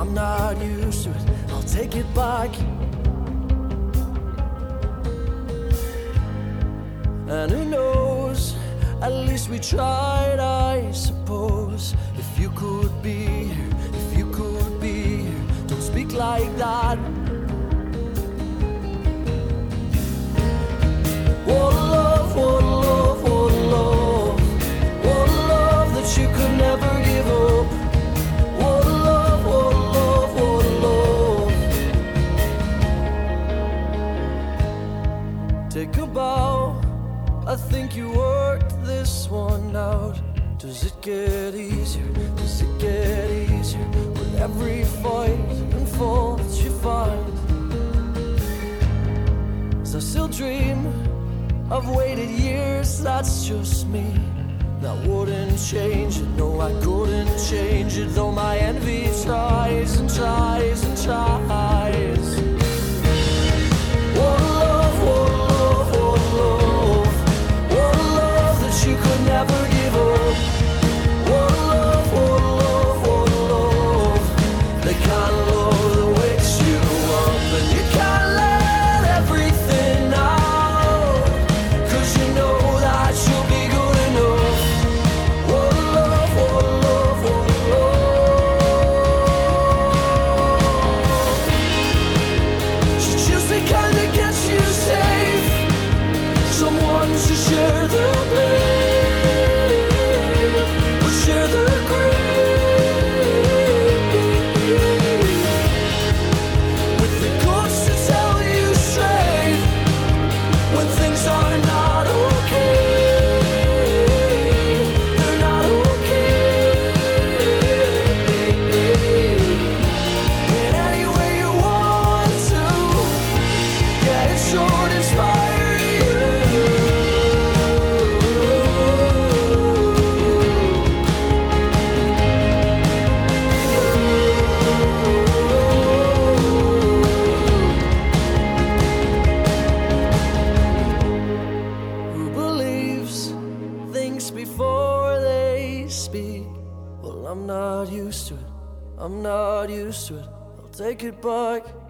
I'm not used to it, I'll take it back. And who knows, at least we tried, I suppose. If you could be here, if you could be here, don't speak like that. What a love, what a love, what a love. What a love that you could never give up. What a love, what a love, what a love. Take a bow, I think you worked this one out. Does it get easier? Does it get easier with every fight and fall that you find? 'Cause I still dream, I've waited years, that's just me. That wouldn't change it, no I couldn't change it. Though my envy tries and tries and tries. What a love, what a love, what a love. What a love that you could never give up. What a love, what a love, what a love. The kind of love that wakes you up and you can't let everything out, 'cause you know that you'll be good enough. What a love, what a love, what a love. She just the kind that gets you safe, someone to share the blame, or share the grave, with the guts to tell you straight when things are not okay. They're not okay. In any way you want to, yeah, it sure inspire you. Who believes, thinks before they speak? Well, I'm not used to it, I'm not used to it, I'll take it back.